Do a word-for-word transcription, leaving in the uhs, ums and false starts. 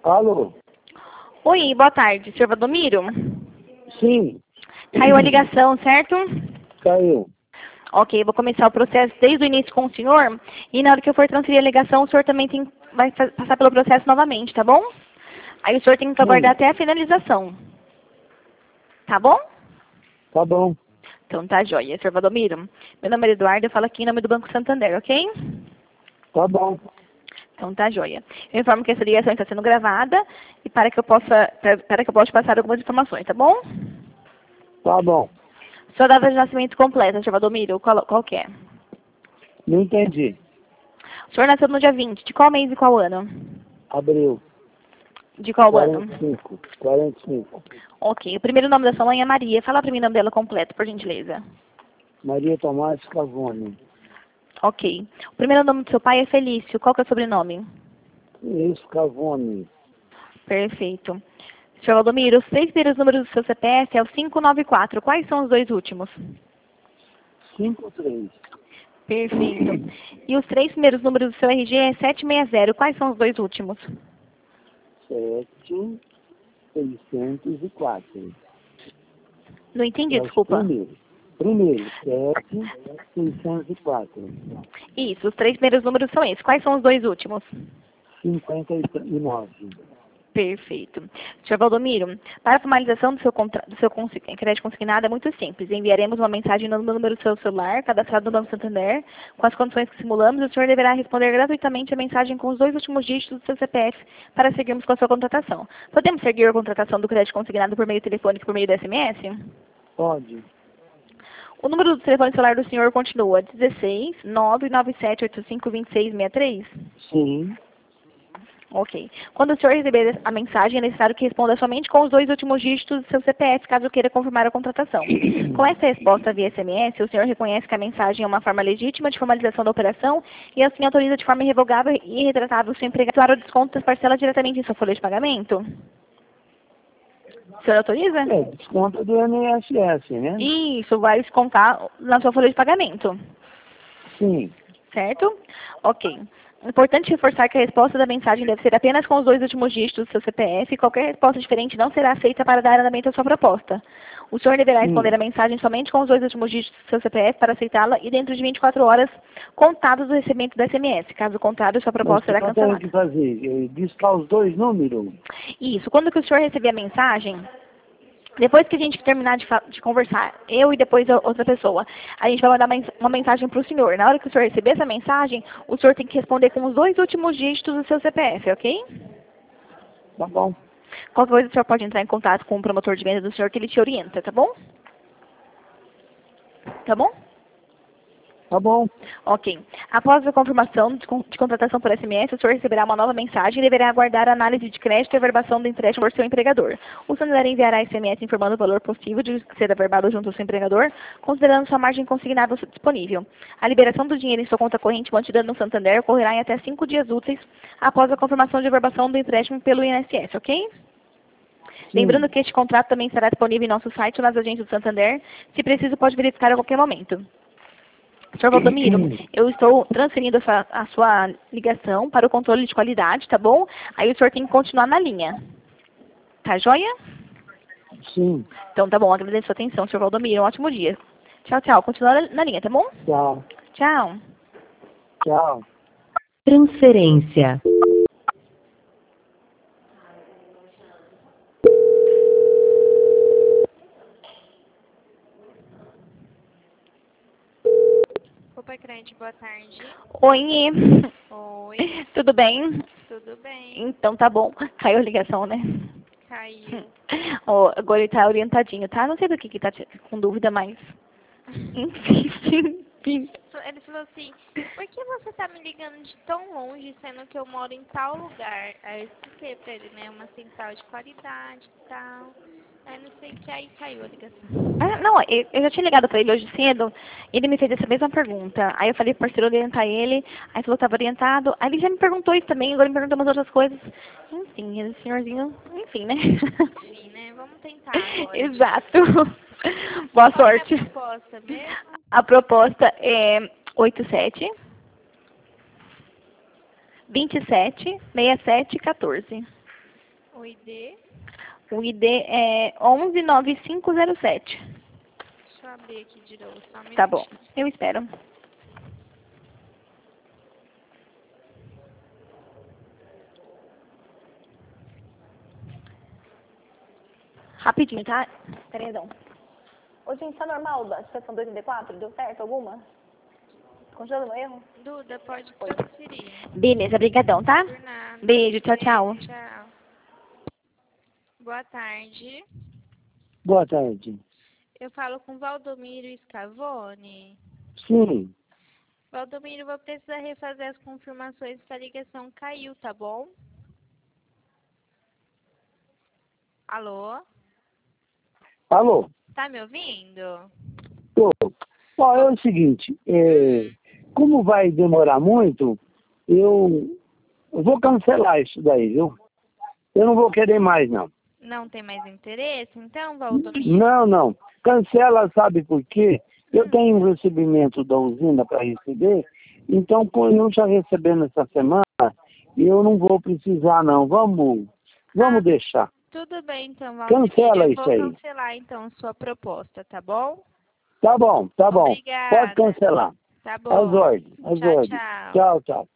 Alô? Oi, boa tarde, senhor Valdomiro? Sim, Caiu a ligação, certo? caiu. Ok, vou começar o processo desde o início com o senhor. E na hora que eu for transferir a ligação, o senhor também tem, vai fa- passar pelo processo novamente, tá bom? Aí o senhor tem que aguardar Sim, até a finalização. Tá bom? tá bom. Então tá joia, senhor Valdomiro. Meu nome é Eduardo, eu falo aqui em nome do Banco Santander, ok? Tá bom. Então tá joia. Eu informo que essa ligação está sendo gravada e para que eu possa, para, para que eu possa passar algumas informações, tá bom? Tá bom. Sua data de nascimento completa, senhor Valdomiro, qual, qual que é? Não entendi. O senhor nasceu no dia vinte, de qual mês e qual ano? Abril. De qual ano? quarenta e cinco. quarenta e cinco. Ok. O primeiro nome da sua mãe é Maria. Fala para mim o nome dela completo, por gentileza. Maria Tomás Cavone. Ok. O primeiro nome do seu pai é Felício. Qual que é o sobrenome? Isso, Cavone. Perfeito. Senhor Valdomiro, os três primeiros números do seu C P F é o cinco nove quatro. Quais são os dois últimos? cinco três. Perfeito. E os três primeiros números do seu R G é sete seis zero. Quais são os dois últimos? sete seiscentos e quatro. Não entendi, É os desculpa. primeiros. Primeiro, sete seiscentos e quatro. Isso, os três primeiros números são esses. Quais são os dois últimos? cinquenta e nove. Perfeito. senhor Valdomiro, para a formalização do seu, contra... do seu consi... crédito consignado é muito simples. Enviaremos uma mensagem no número do seu celular, cadastrado no Banco Santander, com as condições que simulamos, e o senhor deverá responder gratuitamente a mensagem com os dois últimos dígitos do seu C P F para seguirmos com a sua contratação. Podemos seguir a contratação do crédito consignado por meio telefônico e por meio do S M S? Pode. O número do telefone celular do senhor continua dezesseis, nove nove sete oito cinco, dois seis seis três? Sim. Ok. Quando o senhor receber a mensagem, é necessário que responda somente com os dois últimos dígitos do seu C P F, caso queira confirmar a contratação. Com essa resposta via S M S, o senhor reconhece que a mensagem é uma forma legítima de formalização da operação e assim autoriza de forma irrevogável e irretratável o seu empregador o desconto das parcelas diretamente em sua folha de pagamento? O senhor autoriza? É, desconto do I N S S, né? Isso vai descontar na sua folha de pagamento. Sim. Certo? Ok. Importante reforçar que a resposta da mensagem deve ser apenas com os dois últimos dígitos do seu C P F e qualquer resposta diferente não será aceita para dar andamento à sua proposta. O senhor deverá responder Sim. a mensagem somente com os dois últimos dígitos do seu C P F para aceitá-la e dentro de vinte e quatro horas contados do recebimento do S M S. Caso contrário, sua Mas o proposta que será eu tenho que cancelada. fazer? É discar os dois números? Isso. Quando que o senhor receber a mensagem, depois que a gente terminar de, fa- de conversar, eu e depois a outra pessoa, a gente vai mandar mens- uma mensagem para o senhor. Na hora que o senhor receber essa mensagem, o senhor tem que responder com os dois últimos dígitos do seu C P F, ok? Tá bom. Qualquer coisa, o senhor pode entrar em contato com o promotor de venda do senhor que ele te orienta, tá bom? Tá bom? Tá bom. Ok. Após a confirmação de, con- de contratação por S M S, o senhor receberá uma nova mensagem e deverá aguardar a análise de crédito e averbação do empréstimo por seu empregador. O Santander enviará S M S informando o valor possível de ser averbado junto ao seu empregador, considerando sua margem consignada disponível. A liberação do dinheiro em sua conta corrente mantida no Santander ocorrerá em até cinco dias úteis após a confirmação de averbação do empréstimo pelo I N S S, ok? Lembrando Sim. que este contrato também estará disponível em nosso site ou nas agências do Santander. Se preciso, pode verificar a qualquer momento. senhor Valdomiro, eu estou transferindo a sua, a sua ligação para o controle de qualidade, tá bom? Aí o senhor tem que continuar na linha. Tá joia? Sim. Então tá bom, agradeço a sua atenção, senhor Valdomiro. Um ótimo dia. Tchau, tchau. Continua na na linha, tá bom? Tchau. Tchau. Tchau. Transferência. Opa, crente, boa tarde. Oi. Oi, Tudo bem? tudo bem? Então tá bom. Caiu a ligação, né? Caiu. Ó, agora ele tá orientadinho, tá? Não sei do que que tá te- com dúvida, mas... Enfim, enfim. Ele falou assim, por que você tá me ligando de tão longe, sendo que eu moro em tal lugar? Aí eu expliquei pra ele, né, uma central de qualidade e tal. Aí não sei o que, aí caiu a ligação. Ah, não, eu eu já tinha ligado pra ele hoje cedo, e ele me fez essa mesma pergunta. Aí eu falei pro parceiro orientar ele, aí falou que estava orientado. Aí ele já me perguntou isso também, agora me perguntou umas outras coisas. Enfim, esse senhorzinho, enfim, né? Enfim, né, vamos tentar agora. Exato. Boa Qual que é a sorte. proposta mesmo? A proposta é oito sete, vinte e sete, sessenta e sete, quatorze. O I D? O I D é onze nove cinco zero sete. Deixa eu abrir aqui de novo, só um Tá bom, minutinho. eu espero. Rapidinho, tá? Perdão. Ô, gente, tá normal a situação dois trinta e quatro? Deu certo alguma? Continua no erro? Duda, pode transferir. Beleza, brigadão, tá? Por nada. Beijo, tchau, tchau. Tchau. Boa tarde. Boa tarde. Eu falo com Valdomiro Scavone. Sim, Valdomiro, vou precisar refazer as confirmações que a ligação caiu, tá bom? Alô? alô? Tá me ouvindo? Tô. Ó, é o seguinte, é, como vai demorar muito, eu, eu vou cancelar isso daí, viu? Eu não vou querer mais, não. Não tem mais interesse? Então, Valdomiro? Não, não. Cancela, sabe por quê? Eu tenho um recebimento da usina para receber, então, com eu já recebendo essa semana, eu não vou precisar, não. Vamos, vamos Ah, deixar. Tudo bem, então, Valdomiro. Cancela Eu isso vou aí. cancelar, então, sua proposta, tá bom? Tá bom, tá bom. Obrigada. Pode cancelar. Tá As bom. ordens, as Tchau, ordens. tchau. Tchau, tchau.